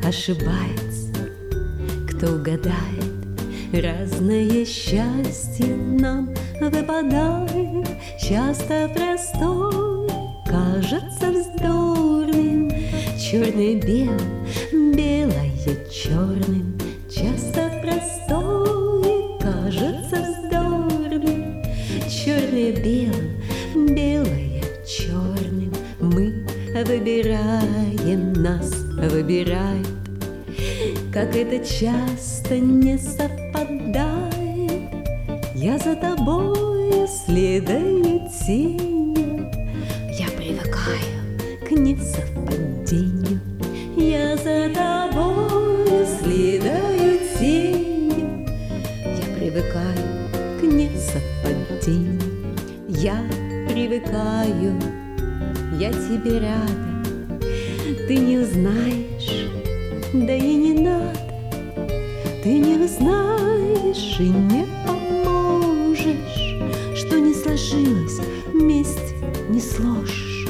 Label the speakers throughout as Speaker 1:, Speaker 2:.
Speaker 1: ошибается, кто угадает. Разное счастье нам выпадает, часто простой кажется вздорным, черное белым, белое черным. Часто простой кажется вздорным, черное белым, белое черным. Мы выбираем, нас выбирает, как это часто не совпадает. Я за тобой следую тенью, я привыкаю к несовпадению. Я за тобой следую тенью, я привыкаю к несовпадению. Я привыкаю, я тебе рада, ты не узнаешь, да и не надо. Ты не узнаешь и не поможешь, что не сложилось, вместе не сложишь.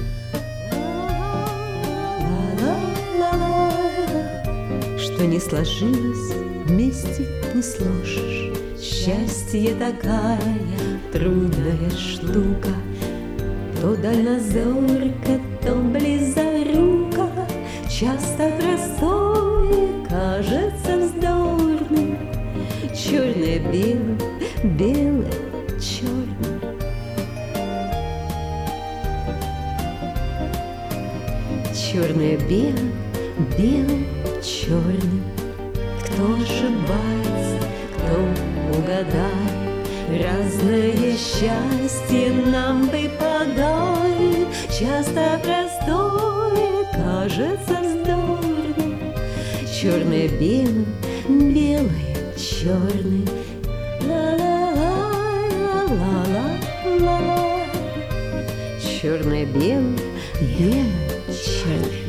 Speaker 1: Что не сложилось, вместе не сложишь. Счастье такая трудная штука, то дальнозорка, то близорука. Часто простое кажется вздорным, черное белым, белое черным. Черное белым, белым черным. Кто ошибается, кто угадает, разное счастье нам выпадает. Часто простое кажется вздорным, черное белым, белое черным. Ла-ла-ла-ла-ла-ла. Черное белым, белое черным.